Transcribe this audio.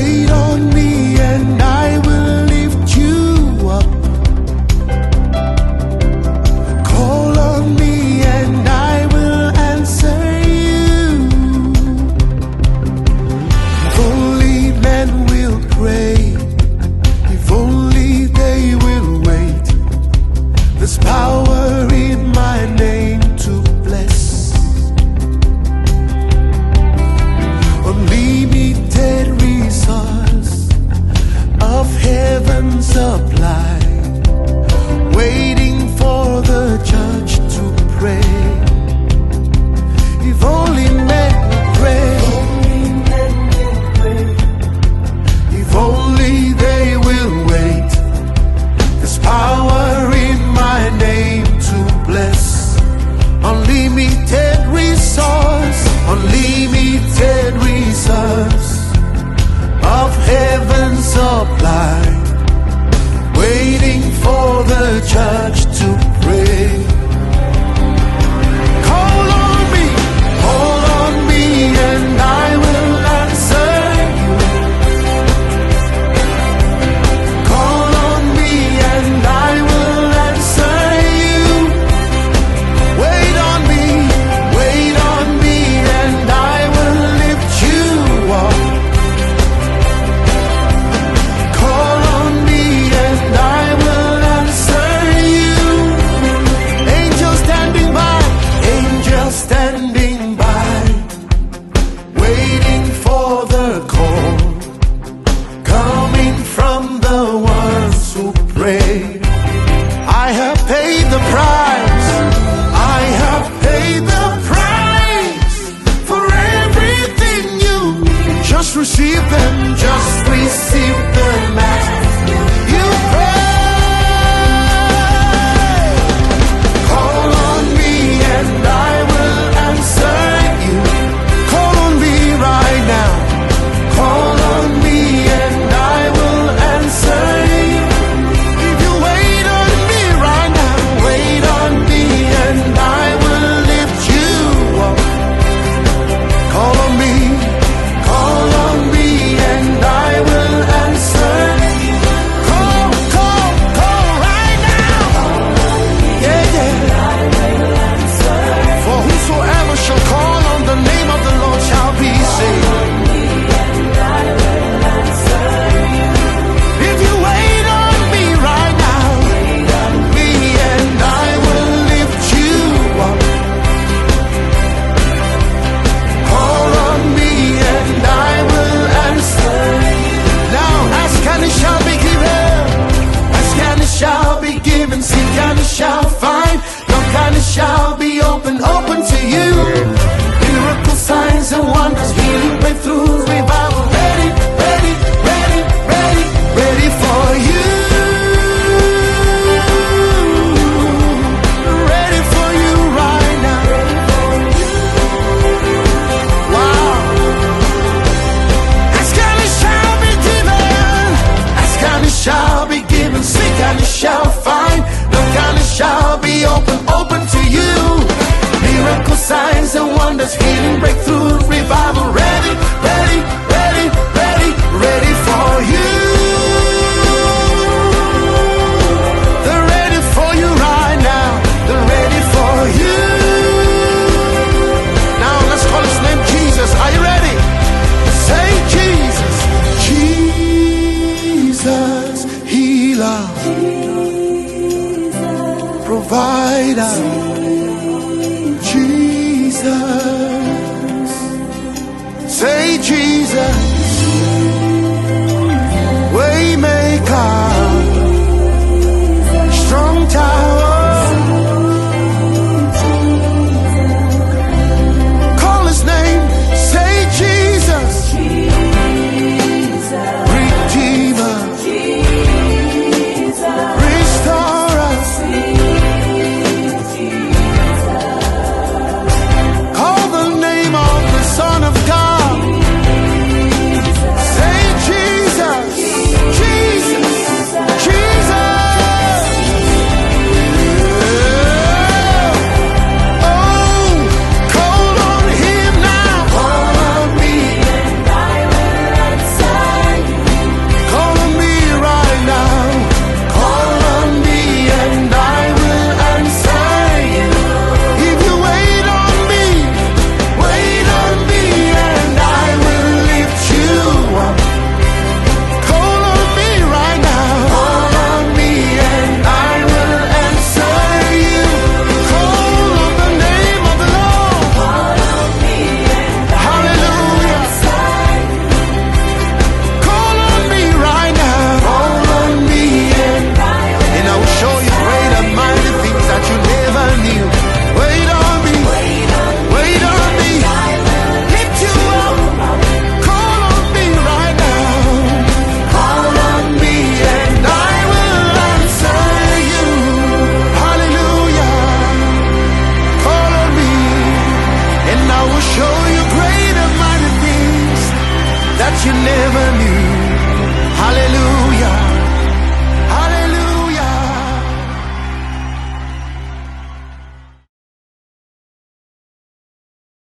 Wait on me and I will lift you up. Call on me and I will answer you. If only men will pray, if only they will wait. There's power in my name to bless. Unlimited resource of heaven supply, waiting for the church to pray. If only men will pray, if only they will wait. There's power in my name to bless. Unlimited resource, unlimited resource of heaven supply, waiting for the church to pray. Call on me and I will answer you. Call on me and I will answer you. Wait on me and I will lift you up. Call on me and I will answer you. Angels standing by, waiting for the call, coming from the ones who pray. I have paid the price, I have paid the price for everything you need. Just receive them, just receive them as you pray. Call on me and I will answer you. Call on me right now. Call on me and I will answer you. If you wait on me right now, wait on me and I will lift you up. Call on me and I will answer you. Call right now. Yeah. For whosoever shall call on the name of the Lord shall be saved. If you wait on me right now, me and I will lift you up. Call on me and I will answer. Now ask and it shall be given. Ask and it shall be given. Seek and it shall find. Knock and it shall be open to you. Miracles, signs and wonders, healing, breakthroughs, revival, ready for you. Ready for you right now. Wow. Ask and it shall be given. Ask and it shall be given. Seek and it shall find. Knock and it shall be open to you. Miracles, signs and wonders, healing, breakthrough, revival, ready for you. They're ready for you right now. They're ready for you. Now let's call his name Jesus. Are you ready? Say Jesus. Jesus, healer, provider. Jesus, say Jesus, waymaker, strong tower. Call his name, say Jesus, Redeemer, Restorer, you never knew.